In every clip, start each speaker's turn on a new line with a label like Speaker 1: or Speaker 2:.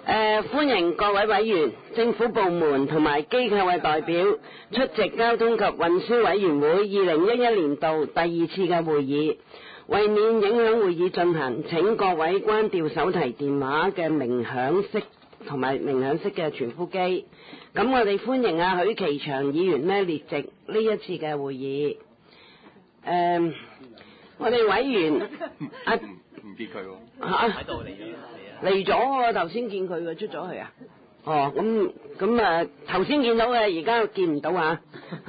Speaker 1: 歡迎各位委員、政府部門同埋機構嘅代表出席交通及運輸委員會2011年度第2次嘅會議。為免影響會議進行，請各位關掉手提電話嘅鳴響式同埋鳴響式嘅傳呼機。咁我哋歡迎許其祥議員呢列席呢一次嘅會議。我哋委員
Speaker 2: 唔見佢喎，喺度
Speaker 1: 嚟咗喎，頭先見佢出咗去啊。哦，咁頭先見到嘅，而家見唔到啊。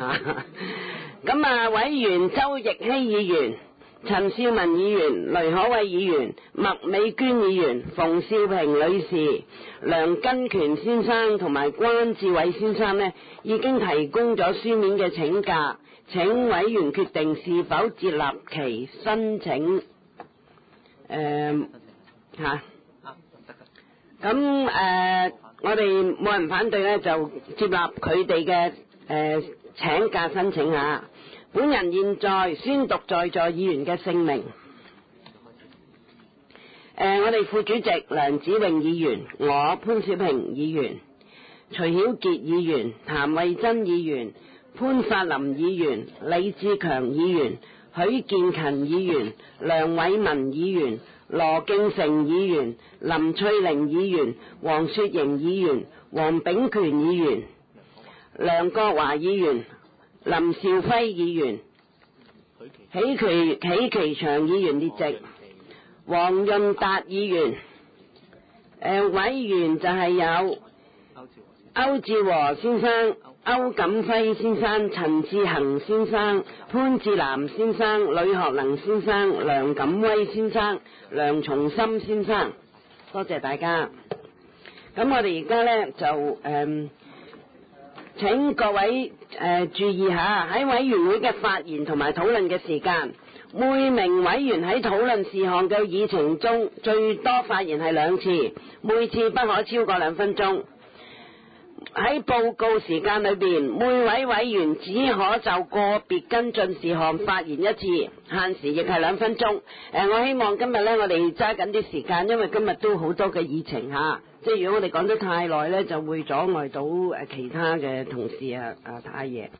Speaker 1: 咁委員周奕希議員、陳少文議員、雷可偉議員、麥美娟議員、馮少平女士、梁根權先生同埋關志偉先生呢，已經提供咗書面嘅請假，請委員決定是否接納其申請。我哋冇人反對呢，就接納佢哋嘅請假申請下。本人現在宣讀在座議員嘅姓名。我哋副主席梁子穎議員，我潘小平議員，徐曉傑議員、譚慧珍議員、潘法林議員、李志強議員、許建勤議員、梁偉文議員、羅敬成議員、林翠玲議員、黃雪瑩議員、黃炳權議員、梁國華議員、林兆輝議員、許其祥議員列席，黃潤達議員。委員就係有歐志和先生、歐錦輝先生、陳志恒先生、潘志南先生、呂學能先生、梁錦威先生、梁松森先生。多謝大家。咁我哋而家呢，就請各位注意下，喺委員會嘅發言同埋討論嘅時間，每名委員喺討論事項嘅議程中最多發言係2次，每次不可超過2分鐘。喺報告時間裏邊，每位委員只可就個別跟進事項發言1次，限時亦係2分鐘。我希望今日呢，我哋揸緊啲時間，因為今日都好多嘅議程吓，即係如果我哋講得太耐呢，就會阻礙到其他嘅同事太夜。